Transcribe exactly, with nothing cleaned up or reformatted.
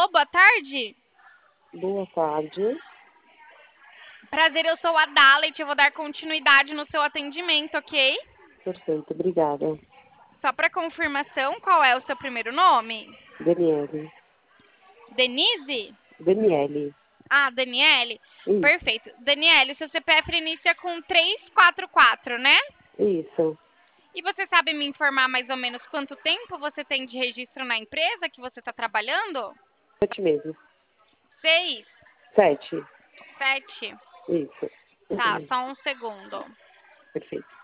Alô, boa tarde. Boa tarde. Prazer, eu sou a Dalet, eu vou dar continuidade no seu atendimento, ok? Perfeito, obrigada. Só para confirmação, qual é o seu primeiro nome? Daniele. Denise? Daniele. Ah, Daniele? Isso. Perfeito. Daniele, seu C P F inicia com três quatro quatro, né? Isso. E você sabe me informar mais ou menos quanto tempo você tem de registro na empresa que você está trabalhando? Sete meses. Seis? Sete. Sete? Isso. Tá, só um segundo. Perfeito.